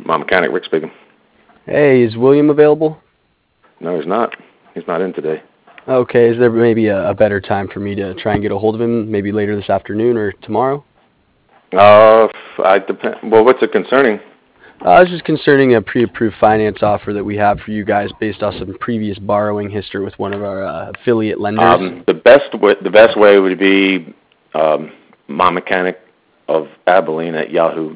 My mechanic, Rick speaking. Hey, is William available? No, he's not. He's not in today. Okay, is there maybe a better time for me to try and get a hold of him? Maybe later this afternoon or tomorrow? I depend. Well, what's it concerning? This is concerning a pre-approved finance offer that we have for you guys based off some previous borrowing history with one of our affiliate lenders. The best way would be my mechanic of Abilene at Yahoo.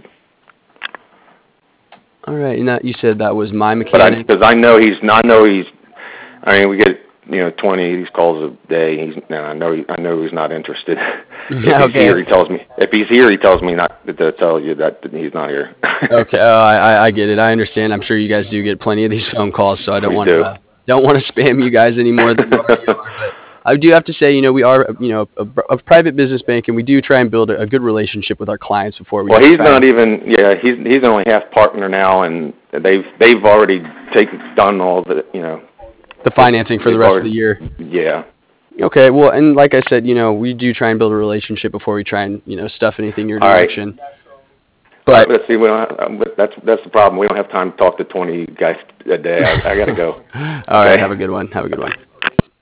All right, and you said that was my But mechanic. because I know he's not. I mean, we get 20 these calls a day. I know he's not interested. If he's Okay. here, he tells me. If he's here, he tells me not to tell you that he's not here. Okay, I get it. I understand. I'm sure you guys do get plenty of these phone calls, so I don't We want do. to spam you guys any more than you already are. But I do have to say, we are, a private business bank, and we do try and build a good relationship with our clients before we. Well, he's try not and- even. Yeah, he's only half partner now, and they've already done all the. the financing for the rest of the year. Yeah. Okay, well, and like I said, we do try and build a relationship before we try and stuff anything your All right. direction. But Let's see. That's the problem. We don't have time to talk to 20 guys a day. I got to go. all right, have a good one. Have a good one.